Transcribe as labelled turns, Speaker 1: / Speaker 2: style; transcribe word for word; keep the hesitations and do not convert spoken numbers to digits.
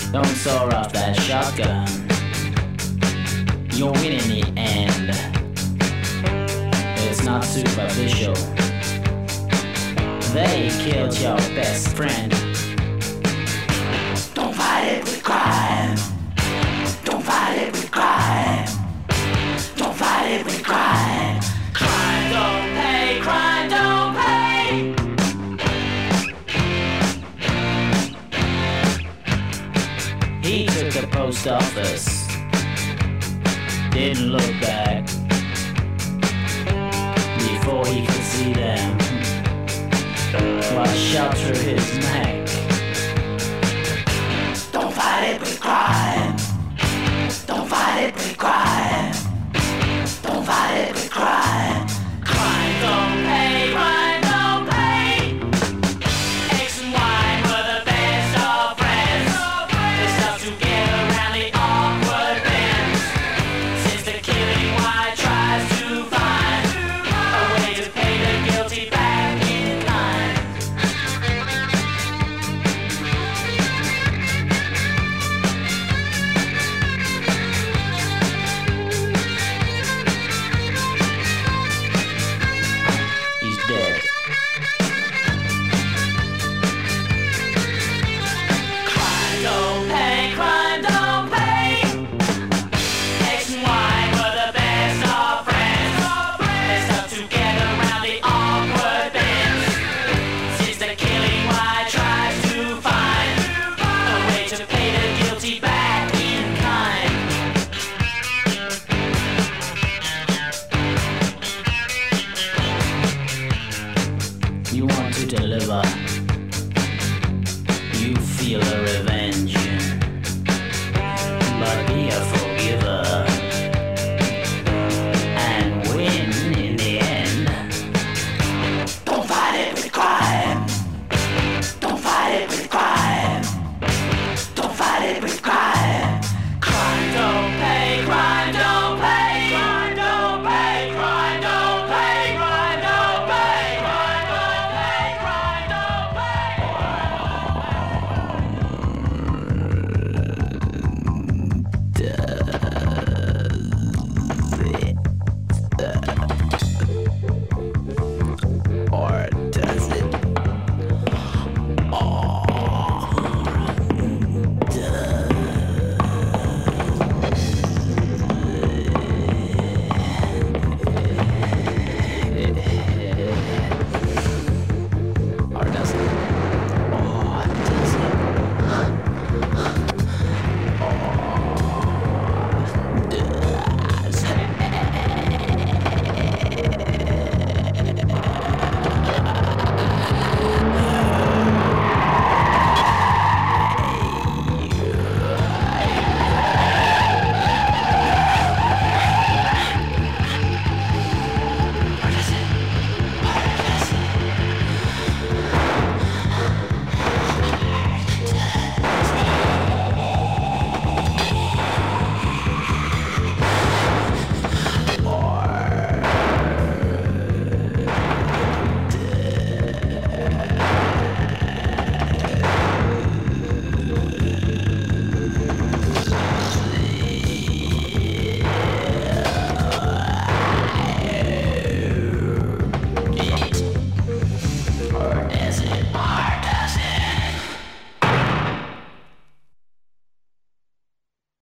Speaker 1: Don't soar off that shotgun. You'll win in the end. It's not superficial. They killed your best friend. Don't fight it with crime. Don't fight it with crime. Don't fight it with crime. Crime don't pay. Crime don't pay. He took the post office. Didn't look back before he could see them. While shot through his neck. Don't fight it with crime. Don't fight it with crime. Don't fight it with crime. Crime don't pay. Crime don't pay. X and Y were the best of friends. They stuck together around the awkward bends. Since the killing, Y tries to find a way to pay the guilty back in line. He's dead. Crime don't pay, crime don't pay. X and Y were the best of friends. They stuck together around the awkward bends. Since the killing, Y tries to find a way to pay the guilty back in kind. You want to deliver. You feel the